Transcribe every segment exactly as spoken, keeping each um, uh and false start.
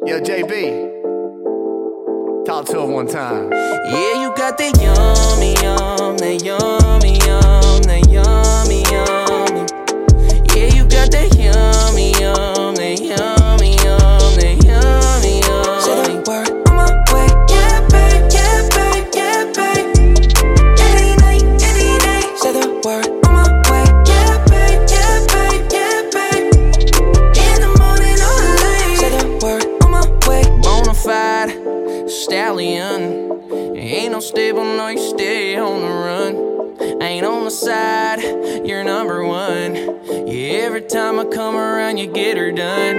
Yo, J B, talk to him one time. Yeah, you got that yummy, yum, that yummy, yum, that yummy, yummy. Yeah, you got that yummy, yum, that yummy, yum, that yummy, yum. Say the word on my way, yeah, babe, yeah, babe, yeah, babe. Any night, any night. Say the word on my way, yeah, babe, yeah, babe, yeah, babe. In the morning or late. Say the word on my way. Bonafide stallion. Ain't no stable, no, you stay on the run. Ain't on the side, you're number one. Yeah, every time I come around, you get her done.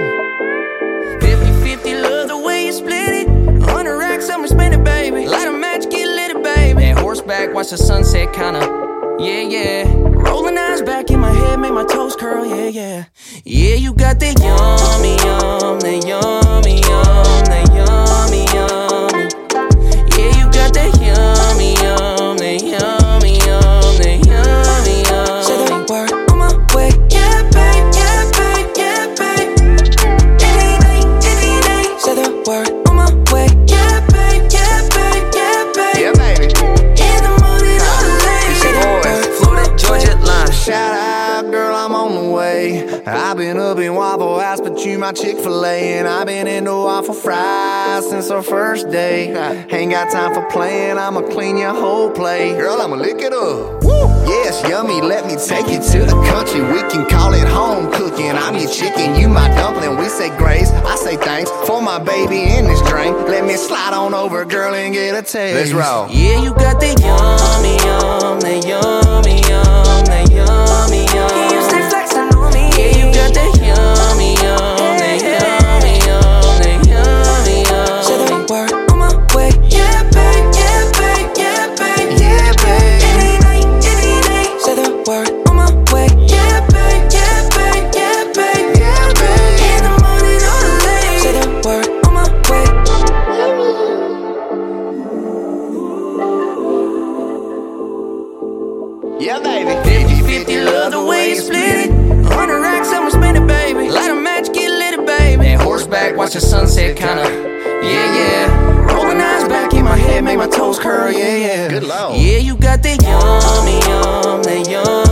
fifty fifty, love the way you split it. one hundred racks, I'ma spend it, baby. Light a match, get lit, baby. That horseback, watch the sunset, kinda, yeah, yeah. Rolling eyes back in my head, make my toes curl, yeah, yeah. Yeah, you got that yummy, yum, that yummy, yum, that yummy, yummy. Yeah, you got that yummy, yum, that yummy, yum, that yummy, yum. Say the word on my way, yeah, babe, yeah, babe, yeah, babe. Any night, any night. Say the word on my way, yeah, babe, yeah, babe, yeah, babe. Yeah, baby. In the morning or late. Say the word, Florida, Georgia line. Shout out, girl, I'm on the way. I've been up in Waffle House, but you my Chick-fil-A. And I've been into waffle fries since our first day. Ain't got time for playing, I'ma clean your whole plate. Girl, I'ma lick it up. Woo! Yes, yummy, let me take you to the country. We can call it home cooking. I'm your chicken, you my dumpling. We say grace, I say thanks for my baby in this drink. Let me slide on over, girl, and get a taste. Let's roll. Yeah, you got that yummy, yum, that yummy, yum, that yummy, yum. You stay flexing on me. Yeah, you got that yummy, yum, that yummy, yum, that yummy, yum. Say the word on my way, yeah, babe, yeah, babe, yeah, babe, Yeah, babe. any night, any night. Say the word on my way, yeah, babe, yeah, babe, yeah, babe, Yeah, babe. in the morning or late. Say the word on my way. Yeah, baby. fifty fifty, love the way you split it. one hundred racks, I'ma spend it, baby. Light a match, get lit, baby. That horseback, watch the sunset, kinda, yeah, yeah. Rolling eyes back in my head, make my toes curl, yeah, yeah. Good lord. Yeah, you got that yummy, yum, that yum.